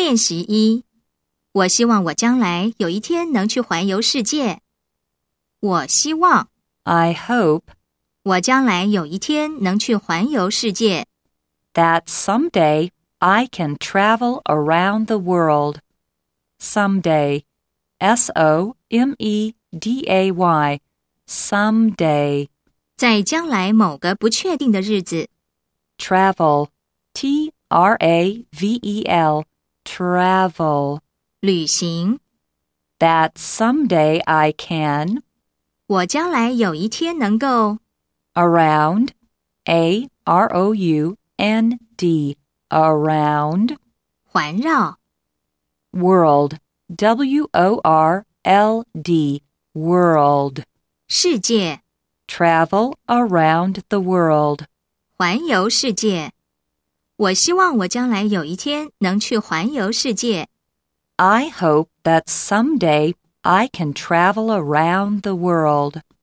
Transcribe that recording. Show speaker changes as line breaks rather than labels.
练习1，我希望我将来有一天能去环游世界。我希望
I hope
我将来有一天能去环游世界。
that someday I can travel around the world. Someday, S-O-M-E-D-A-Y, someday.
在将来某个不确定的日子。
Travel, T-R-A-V-E-L, travel.
旅行
That someday I can
我将来有一天能够
around, A-R-O-U-N-D, around,
环绕
world, W-O-R-L-D, world,
世界
travel around the world.
环游世界。我希望我将来有一天能去环游世界。
I hope that someday I can travel around the world.